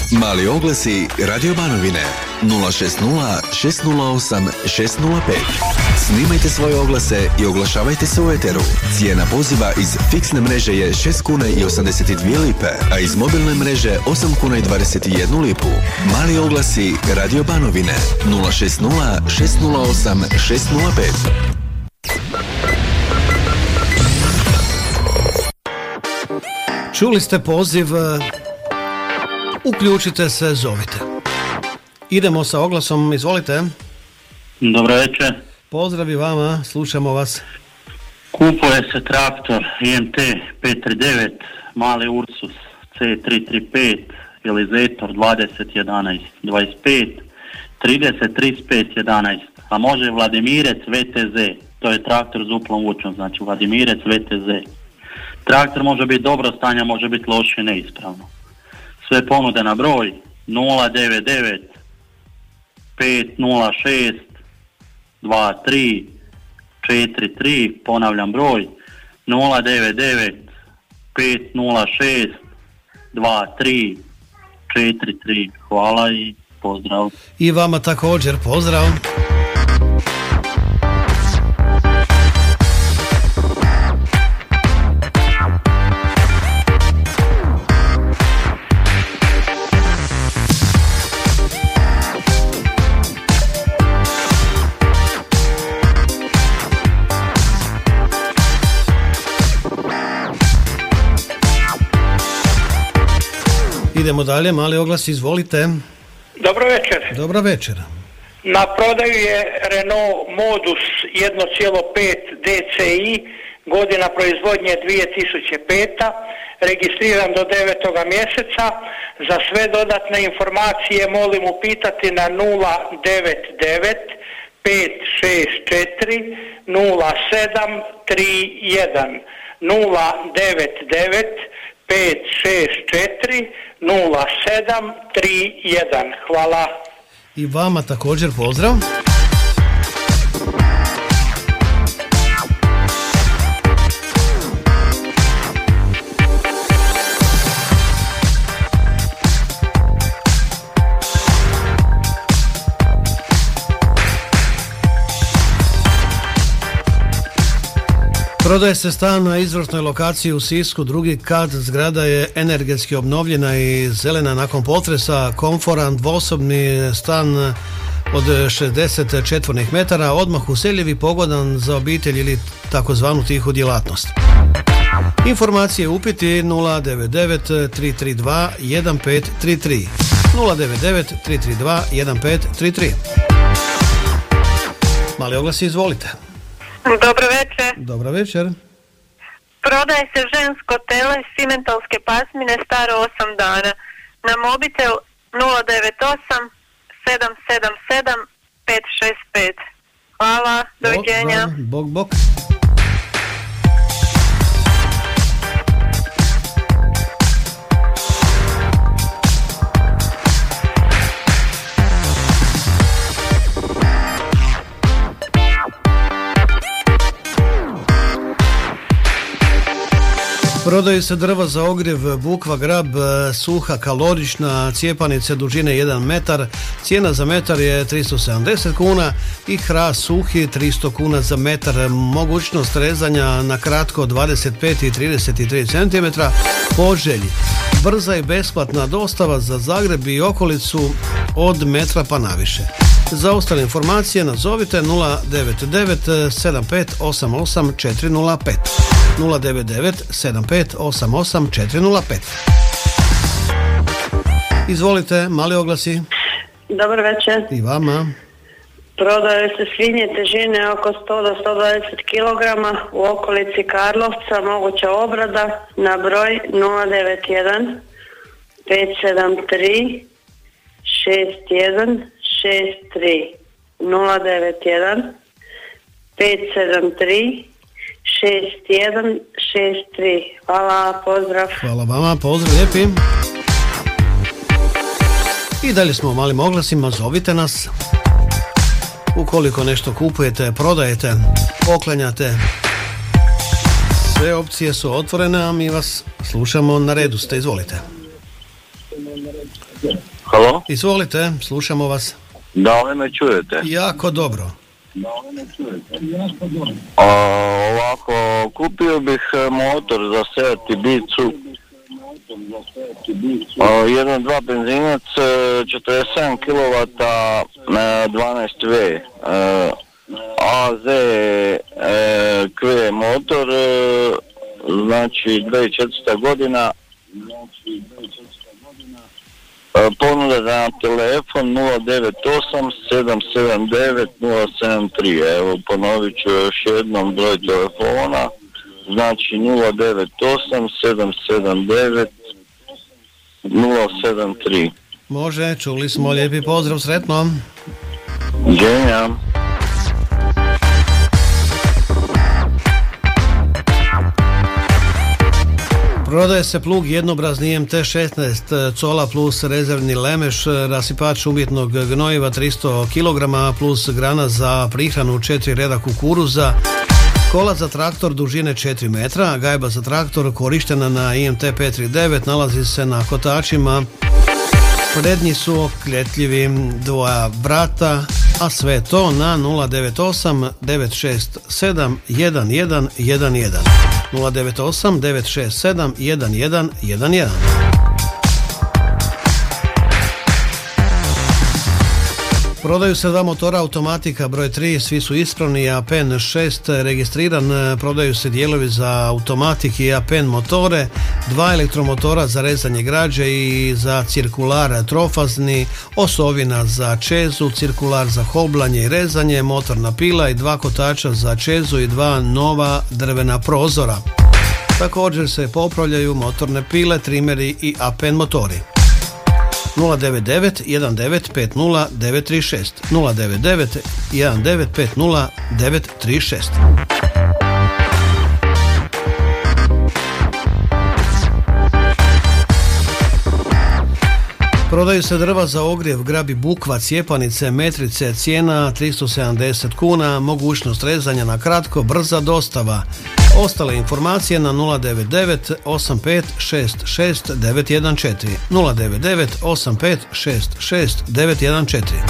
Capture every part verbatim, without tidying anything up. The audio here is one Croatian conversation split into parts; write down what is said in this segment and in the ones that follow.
Mali oglasi Radio Banovine nula šest nula šest nula osam šest nula pet. Snimajte svoje oglase i oglašavajte se u eteru. Cijena poziva iz fiksne mreže je šest kuna i osamdeset dvije lipe, a iz mobilne mreže osam kuna i dvadeset jednu lipu. Mali oglasi Radio Banovine nula šest nula šest nula osam šest nula pet. Čuli ste poziv, uključite se, zovite. Idemo sa oglasom, izvolite. Dobro večer. Pozdrav i vama, slušamo vas. Kupuje se traktor I M T pet tri devet, mali Ursus C tri tri pet, Elizator dvadeset jedanaest dvadeset pet, trideset trideset pet jedanaest, a može Vladimirec V T Z, to je traktor s uplom vučom, znači Vladimirec V T Z. Traktor može biti dobro stanja, može biti loše, neispravno. Sve ponude na broj nula devet devet pet nula šest dva tri četiri tri, ponavljam broj nula devet devet pet nula šest dva tri četiri tri. Hvala i pozdrav. I vama također pozdrav. Idemo dalje, mali oglas, izvolite. Dobro večer. Dobro večer. Na prodaju je Renault Modus jedan zarez pet D C I, godina proizvodnje dvije tisuće peta, registriran do devetoga mjeseca. Za sve dodatne informacije molim upitati na nula devet devet pet šest četiri nula sedam tri jedan, nula devet devet pet šest četiri nula sedam tri jedan. Hvala. I vama također pozdrav. Prodaje se stan na izvrsnoj lokaciji u Sisku, drugi kat, zgrada je energetski obnovljena i zelena nakon potresa, komforan dvosobni stan od šezdeset četvornih metara, odmah useljiv i pogodan za obitelj ili takozvanu tihu djelatnost. Informacije upiti nula devet devet tri tri dva jedan pet tri tri, nula devet devet tri tri dva jedan pet tri tri. Mali oglasi, izvolite. Dobro večer. Dobro večer. Prodaje se žensko tele simentalske pasmine staro osam dana. Na mobitel nula devet osam sedam sedam sedam pet šest pet. Hvala, doviđenja. Bog, bog, bog. Prodaju se drva za ogrjev, bukva, grab, suha, kalorična, cijepanice dužine jedan metar, cijena za metar je tristo sedamdeset kuna i hrast suhi tristo kuna za metar, mogućnost rezanja na kratko dvadeset pet i trideset tri centimetra po želji. Brza i besplatna dostava za Zagreb i okolicu od metra pa naviše. Za ostale informacije nazovite nula devet devet sedam pet osam osam četiri nula pet, nula devet devet sedam pet osam osam četiri nula pet. Izvolite, mali oglasi. Dobar večer. I vama. Prodaju se svinje težine oko sto do sto dvadeset kilograma u okolici Karlovca, moguća obrada na broj nula devet jedan pet sedam tri šest jedan šest tri, nula devet jedan pet sedam tri šest jedan šest tri. Hvala, pozdrav. Hvala vama, pozdrav, lijepi. I dalje smo u malim oglasima, zovite nas. Ukoliko nešto kupujete, prodajete, poklanjate, sve opcije su otvorene, a mi vas slušamo. Na redu ste, izvolite. Halo? Izvolite, slušamo vas. Da li me čujete? Jako dobro. Da li me čujete? Jako dobro. A, ovako, kupio bih motor za Seat Ibizu. jedan dva benzinac, četrdeset sedam kilovata, dvanaest V. A Z Q motor, znači dvije tisuće četvrta godina. Ponuda na telefon nula devet osam sedam sedam devet nula sedam tri. Evo, ponovit ću još jednom broj telefona. Znači nula devet osam sedam sedam devet nula sedam tri. Može, čuli smo, lijepi pozdrav, sretno. Dženja. Prodaje se plug jednobrazni M T šesnaest cola plus rezervni lemeš, rasipač umjetnog gnojiva tristo kilograma plus grana za prihranu četiri reda kukuruza, kola za traktor dužine četiri metra, gajba za traktor korištena na I M T pet tri devet, nalazi se na kotačima, prednji su okljetljivi dvoja vrata, a sve to na nula devet osam devet šest sedam jedan jedan jedan jedan. nula devet osam devet šest sedam jedan jedan jedan jedan. Prodaju se dva motora automatika broj tri, svi su ispravni, A P N šest registriran, prodaju se dijelovi za automatik i A P N motore, dva elektromotora za rezanje građe i za cirkular trofazni, osovina za čezu, cirkular za hoblanje i rezanje, motorna pila i dva kotača za čezu i dva nova drvena prozora. Također se popravljaju motorne pile, trimeri i A P N motori. nula devet devet jedan devet pet nula devet tri šest nula devet devet jedan devet pet nula devet tri šest. Prodaju se drva za ogrjev, grabi bukva, cijepanice, metrice, cijena tristo sedamdeset kuna, mogućnost rezanja na kratko, brza dostava. Ostale informacije na nula devet devet osam pet šest šest devet jedan četiri nula devet devet osam pet šest šest devet jedan četiri.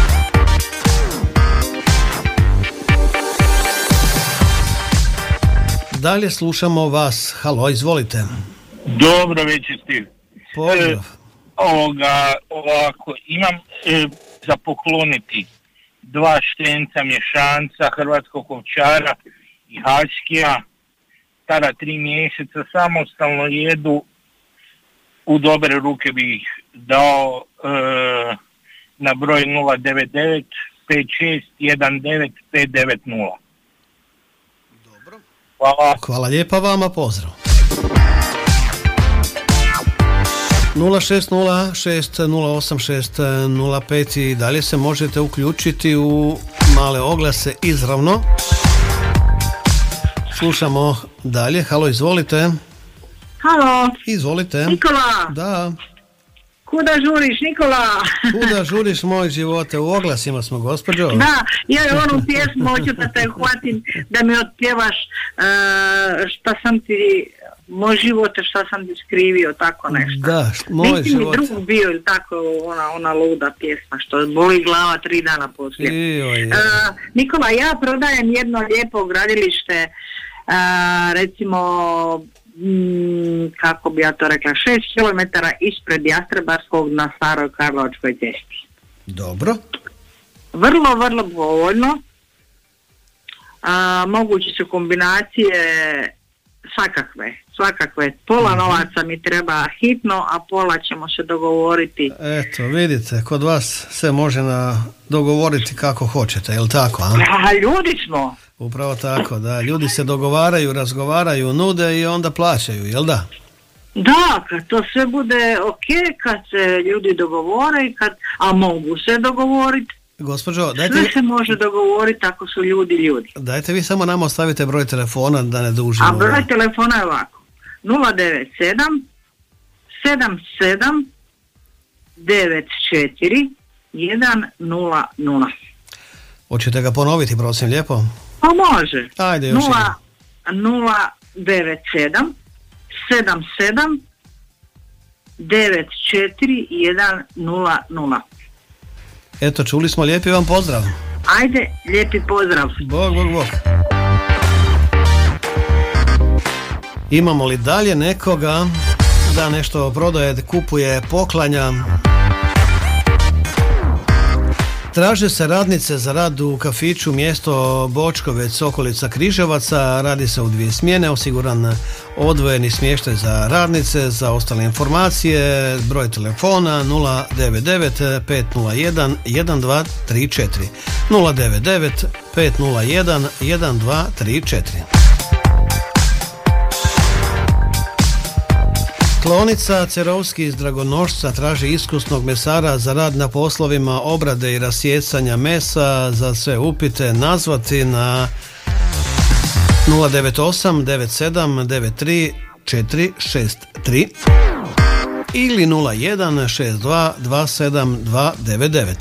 Dalje slušamo vas. Halo, izvolite. Dobro večer, Stiv. Pozdrav. E, ovoga, ovako, imam e, za pokloniti dva štenca mješanca hrvatskog ovčara i hačkija, stara tri mjeseca, samostalno jedu, u dobre ruke bi ih dao e, na broj nula devet devet pet šest jedan devet pet devet nula. Dobro. Hvala. Hvala lijepa vama, pozdrav. nula šest nula šest nula osam šest nula pet i dalje se možete uključiti u male oglase izravno. Slušamo dalje. Halo, izvolite. Halo. Izvolite. Nikola. Da. Kuda žuriš, Nikola? Kuda žuriš, moj živote? U oglasima smo, gospođo. Da, ja je onu pjesmu hoću da te hvatim, da mi otpjevaš uh, šta sam ti, moj živote, šta sam ti skrivio, tako nešto. Da, moj Nisi život. mi drug bio, ili tako, ona, ona luda pjesma, što boli glava tri dana poslije. Ijo, uh, Nikola, ja prodajem jedno lijepo gradilište, uh, recimo, mm, kako bi ja to rekla, šest kilometara ispred Jastrebarskog na Staroj Karlovačkoj cesti. Dobro. Vrlo, vrlo povoljno. A, moguće su kombinacije svakakve, svakakve. Pola novaca mi treba hitno, a pola ćemo se dogovoriti. Eto, vidite, kod vas se može na dogovoriti kako hoćete, je li tako? A? A ljudi smo. Upravo tako, da. Ljudi se dogovaraju, razgovaraju, nude i onda plaćaju, jel da? Da, kad to sve bude ok, kad se ljudi dogovore, i kad, a mogu se dogovoriti. Gospođo, dajte sve vi, se može dogovoriti ako su ljudi ljudi. dajte vi samo nama ostavite broj telefona da ne dužimo. A broj telefona je ovako: nula devet sedam sedam sedam devet četiri jedan nula nula. Hoćete ga ponoviti, prosim, lijepo? Pa može. Ajde, još nula nula devet sedam sedam sedam devet četiri jedan nula nula. Eto, čuli smo, lijepi vam pozdrav. Ajde, lijepi pozdrav. Bog, bog, bog. Imamo li dalje nekoga da nešto prodaje, kupuje, poklanja? Traže se radnice za rad u kafiću mjesto Bočkovec, okolica Križevaca. Radi se u dvije smjene, osiguran odvojeni smještaj za radnice. Za ostale informacije broj telefona nula devet devet pet nula jedan jedan dva tri četiri nula devet devet pet nula jedan jedan dva tri četiri. Klonica Cerovski iz Dragonošca traži iskusnog mesara za rad na poslovima obrade i rasjecanja mesa. Za sve upite nazvati na nula devet osam devet sedam devet tri četiri šest tri ili nula jedan šest dva dva sedam dva devet devet.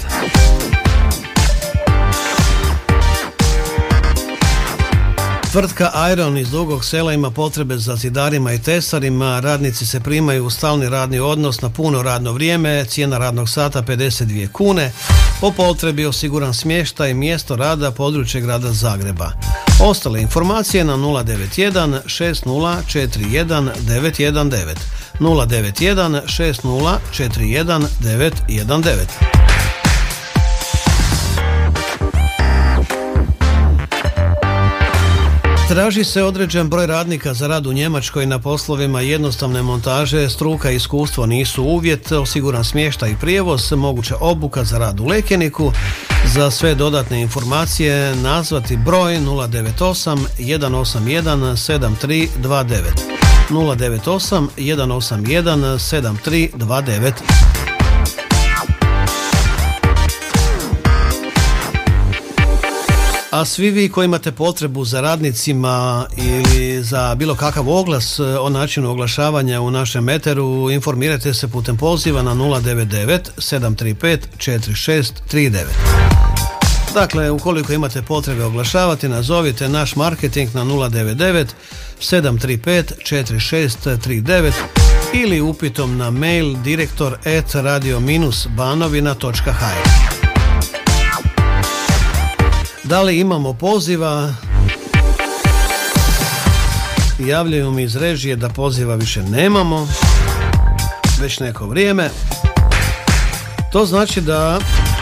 Tvrtka Iron iz Dugog Sela ima potrebe za zidarima i tesarima. Radnici se primaju u stalni radni odnos na puno radno vrijeme. Cijena radnog sata pedeset dvije kune. Po potrebi osiguran smještaj, mjesto rada, područje grada Zagreba. Ostale informacije na nula devet jedan šest nula četiri jedan devet jedan devet nula devet jedan šest nula četiri jedan devet jedan devet. Traži se određen broj radnika za rad u Njemačkoj na poslovima jednostavne montaže. Struka i iskustvo nisu uvjet, osiguran smještaj i prijevoz, moguća obuka za rad u Lekeniku. Za sve dodatne informacije nazvati broj nula devet osam jedan osam jedan sedam tri dva devet nula devet osam jedan osam jedan sedam tri dva devet. A svi vi koji imate potrebu za radnicima ili za bilo kakav oglas o načinu oglašavanja u našem eteru, informirajte se putem poziva na nula devet devet sedam tri pet četiri šest tri devet. Dakle, ukoliko imate potrebe oglašavati, nazovite naš marketing na nula devet devet sedam tri pet četiri šest tri devet ili upitom na mail direktor at radio banovina točka h r. Da li imamo poziva? Javljaju mi iz režije da poziva više nemamo već neko vrijeme. To znači da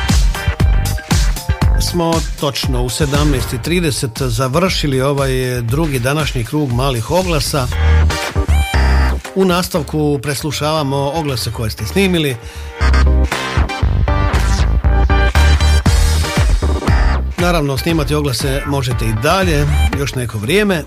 smo točno u sedamnaest i trideset završili ovaj drugi današnji krug malih oglasa. U nastavku preslušavamo oglase koje ste snimili. Naravno, snimati oglase možete i dalje, još neko vrijeme.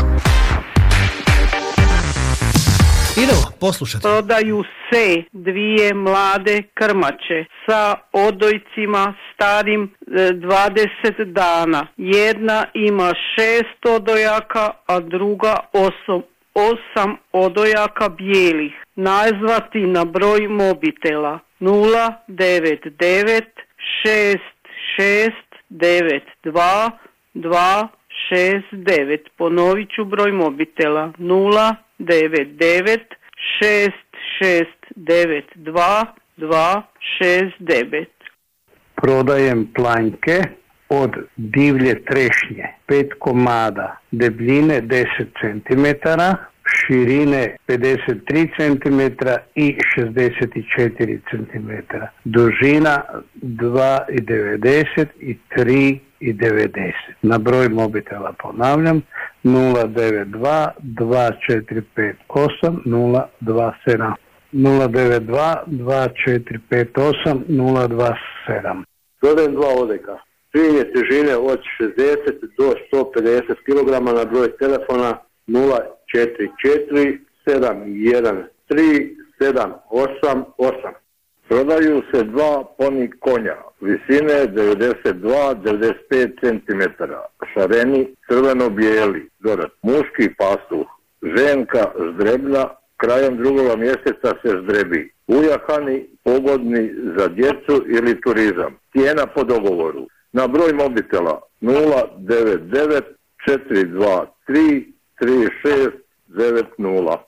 Idemo, poslušajte. Prodaju se dvije mlade krmače sa odojcima starim dvadeset dana. Jedna ima šest odojaka, a druga osam, osam odojaka bijelih. Nazvati na broj mobitela nula devet devet šest šest devet dva dva šest devet. Ponovit ću broj mobitela nula devet devet šest šest devet dva dva šest devet. Prodajem planjke od divlje trešnje, pet komada, debljine deset centimetara, širine pedeset tri centimetra i šezdeset četiri centimetra, dužina dva i devedeset i tri i devedeset. Na broj mobitela ponavljam nula devet dva dva četiri pet osam nula dva sedam nula devet dva dva četiri pet osam nula dva sedam. Prodajem dva odeka. Svinje težine od šezdeset do sto pedeset kilograma na broj telefona nula četiri četiri sedam jedan tri sedam osam osam. Prodaju se dva poni konja, visine devedeset dva do devedeset pet centimetara, šareni crveno-bijeli, dodat muški pastuh, ženka zdrebna, krajem drugoga mjeseca se zdrebi. Ujahani, pogodni za djecu ili turizam. Cijena po dogovoru. Na broj mobitela nula devet devet četiri dva tri tri šest devet nula.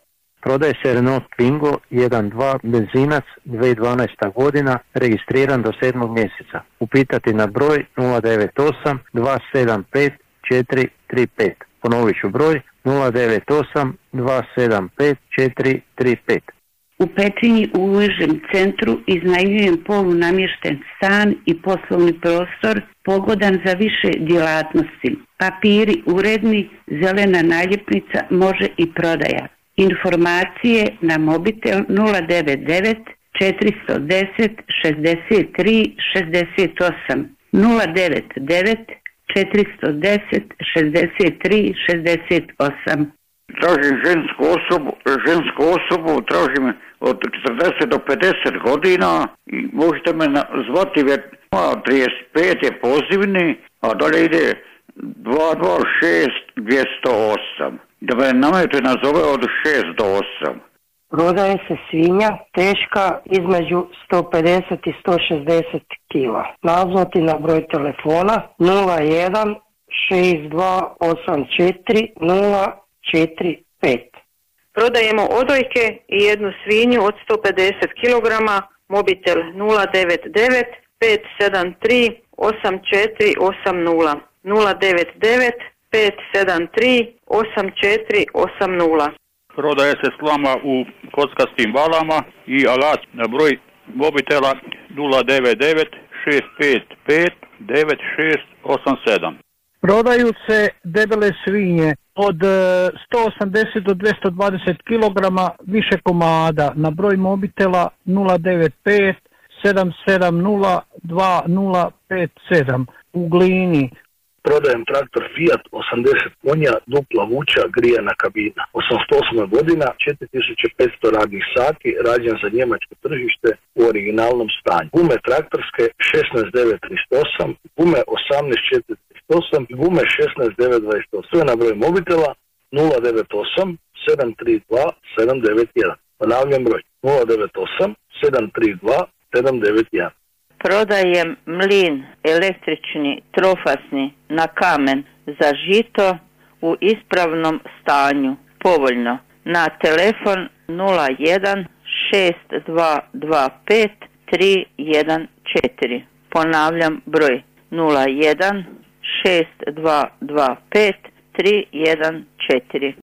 Prodaje se Renault Twingo jedan dva benzinac dvije tisuće dvanaesta godina, registriran do sedmog mjeseca. Upitati na broj nula devet osam dva sedam pet četiri tri pet. Ponovit ću broj nula devet osam dva sedam pet četiri tri pet. U Petrinji u užem centru iznajmljujem polunamješten stan i poslovni prostor pogodan za više djelatnosti. Papiri uredni, zelena naljepnica, može i prodaja. Informacije na mobitel nula devet devet četiri jedan deset šezdeset tri šezdeset osam nula devet devet četiri jedan deset šezdeset tri šezdeset osam. Tražim žensku osobu, žensku osobu tražim od četrdeset do pedeset godina i možete me zvati, jer trideset pet je pozivni, a dalje ide dva dva šest dvjesto osam. Da me namete nazove od šest do osam. Prodaje se svinja teška između sto pedeset i sto šezdeset kila. Nazvati na broj telefona nula jedan šest dva osam četiri nula četiri pet. Prodajemo odojke i jednu svinju od sto pedeset kilograma, mobitel nula devet devet pet sedam tri osam četiri osam nula nula devet devet pet sedam tri osam četiri osam nula. Prodaje se slama u kockastim balama i alat na broj mobitela nula devet devet šest pet pet devet šest osam sedam. Prodaju se debele svinje od sto osamdeset do dvjesto dvadeset kilograma, više komada, na broj mobitela nula devet pet sedam sedam nula dva nula pet sedam. U Glini. Prodajem traktor Fiat osamdeset konja, dupla vuča, grijana kabina. osamsto osma godina, četiri tisuće petsto radnih sati, rađen za njemačko tržište u originalnom stanju. Gume traktorske šesnaest devet trideset osam, gume osamnaest četiri trideset osam i gume šesnaest devet dvadeset osam. Sve na broj mobitela nula devet osam sedam tri dva sedam devet jedan. Ponavljam broj nula devet osam sedam tri dva sedam devet jedan. Prodajem mlin električni trofasni na kamen za žito u ispravnom stanju, povoljno, na telefon nula jedan šest dva dva pet tri jedan četiri. Ponavljam broj nula jedan šest dva dva pet tri jedan četiri.